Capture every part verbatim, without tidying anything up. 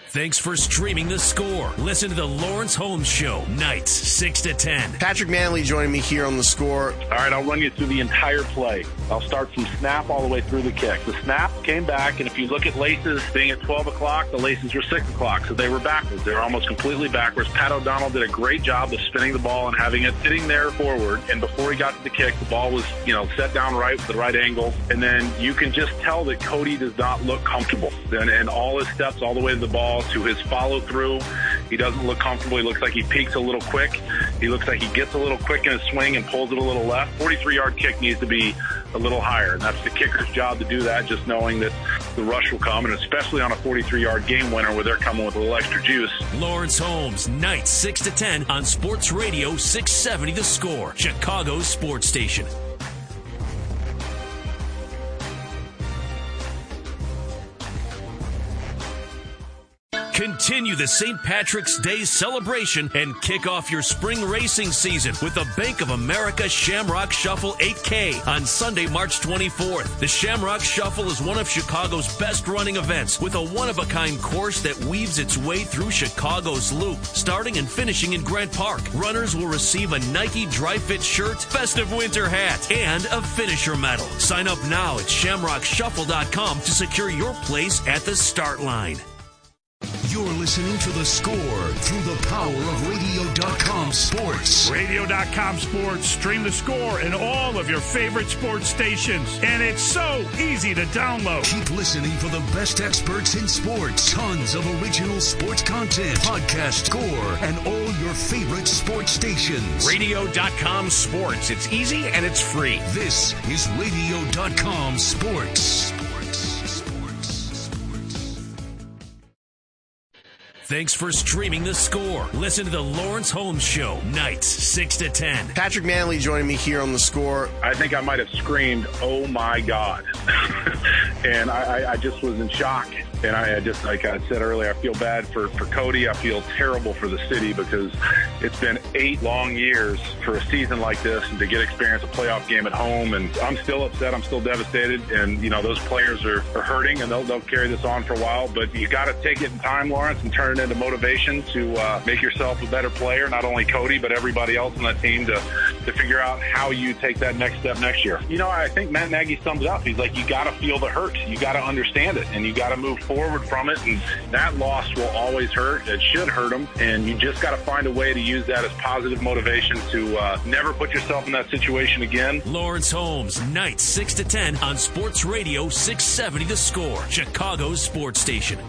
Thanks for streaming The Score. Listen to the Lawrence Holmes Show, nights six to ten. Patrick Manley joining me here on The Score. All right, I'll run you through the entire play. I'll start from snap all the way through the kick. The snap came back, and if you look at laces being at twelve o'clock, the laces were six o'clock, so they were backwards. They were almost completely backwards. Pat O'Donnell did a great job of spinning the ball and having it sitting there forward, and before he got to the kick, the ball was, you know, set down right with the right angle, and then you can just tell that Cody does not look comfortable. And, and all his steps all the way to the ball, to his follow through, he doesn't look comfortable. He looks like he peaks a little quick. He looks like he gets a little quick in his swing and pulls it a little left. forty-three-yard kick needs to be a little higher, and that's the kicker's job to do that, just knowing that the rush will come, and especially on a forty-three-yard game winner where they're coming with a little extra juice. Lawrence Holmes, nights six to ten on Sports Radio six seventy The Score, Chicago's sports station. Continue the Saint Patrick's Day celebration and kick off your spring racing season with the Bank of America Shamrock Shuffle eight K on Sunday, March twenty-fourth. The Shamrock Shuffle is one of Chicago's best running events with a one-of-a-kind course that weaves its way through Chicago's loop, starting and finishing in Grant Park. Runners will receive a Nike Dry Fit shirt, festive winter hat, and a finisher medal. Sign up now at shamrock shuffle dot com to secure your place at the start line. You're listening to The Score through the power of radio dot com Sports. radio dot com Sports. Stream The Score and all of your favorite sports stations. And it's so easy to download. Keep listening for the best experts in sports. Tons of original sports content, podcast, Score, and all your favorite sports stations. radio dot com Sports. It's easy and it's free. This is radio dot com Sports. Thanks for streaming The Score. Listen to the Lawrence Holmes Show, nights six to ten. Patrick Manley joining me here on The Score. I think I might have screamed, "Oh my God." And I, I just was in shock. And I just, like I said earlier, I feel bad for, for Cody. I feel terrible for the city because it's been eight long years for a season like this and to get experience a playoff game at home. And I'm still upset. I'm still devastated. And, you know, those players are, are hurting, and they'll, they'll carry this on for a while. But you got to take it in time, Lawrence, and turn it into motivation to uh, make yourself a better player, not only Cody, but everybody else on that team, to, to figure out how you take that next step next year. You know, I think Matt Nagy summed it up. He's like, you got to feel the hurt. You got to understand it, and you got to move forward from it, and that loss will always hurt. It should hurt them, and you just got to find a way to use that as positive motivation to uh, never put yourself in that situation again. Lawrence Holmes, nights six to ten on Sports Radio six seventy The Score, Chicago's sports station.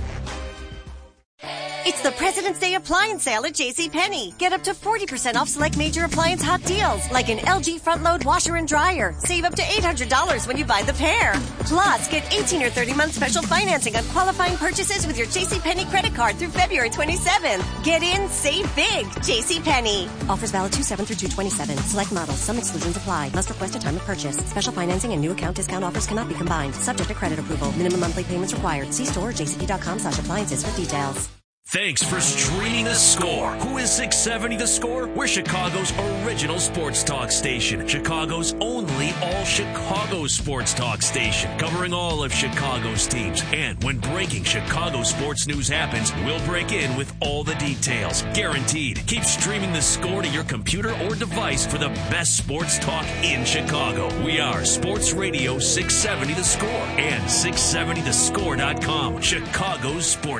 It's the President's Day appliance sale at JCPenney. Get up to forty percent off select major appliance hot deals, like an L G front-load washer and dryer. Save up to eight hundred dollars when you buy the pair. Plus, get eighteen or thirty-month special financing on qualifying purchases with your JCPenney credit card through February twenty-seventh. Get in, save big. JCPenney. Offers valid two seven through two twenty-seven. Select models. Some exclusions apply. Must request a time of purchase. Special financing and new account discount offers cannot be combined. Subject to credit approval. Minimum monthly payments required. See store or jcp.com slash appliances for details. Thanks for streaming The Score. Who is six seventy The Score? We're Chicago's original sports talk station. Chicago's only all-Chicago sports talk station. Covering all of Chicago's teams. And when breaking Chicago sports news happens, we'll break in with all the details. Guaranteed. Keep streaming The Score to your computer or device for the best sports talk in Chicago. We are Sports Radio six seventy The Score and six seventy the score dot com. Chicago's sports